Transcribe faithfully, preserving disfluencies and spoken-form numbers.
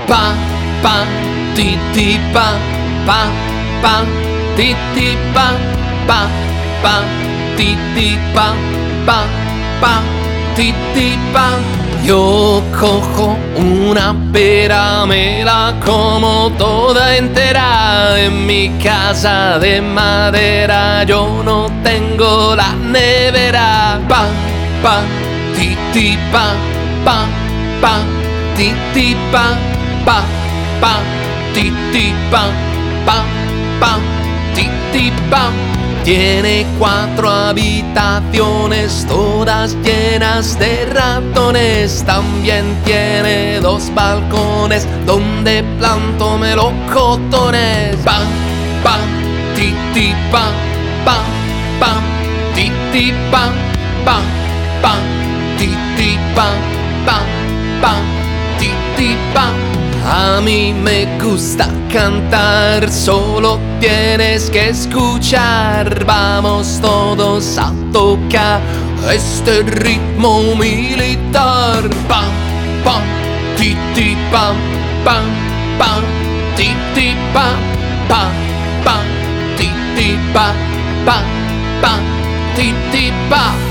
pa, pa, ti, ti, pa, pa, pa, ti, ti, pa, pa, pa, ti, ti, pa, pa, pa, ti, ti, pa. Yo cojo una pera, me la como toda entera. En mi casa de madera yo no tengo la nevera. Pa, pa, ti, ti, pa, pa, pa, ti, ti, pa, pa, pa, ti, ti, pa, pa, pa, ti, ti, pa. Tiene cuatro habitaciones, todas llenas de ratones. También tiene dos balcones donde planto melocotones. Pa, pa, ti, ti, pa, pa, pa, ti, ti, pa, pa, pa, ti, ti, pa, pa, pa, ti, ti, pa. A mí me gusta cantar, solo tienes que escuchar. Vamos todos a tocar este ritmo militar. Pam, pam, ti, ti, pam, pam, pam, ti, ti, pam, pam, pam, ti, ti, pam, pam, pam, ti, ti, pam.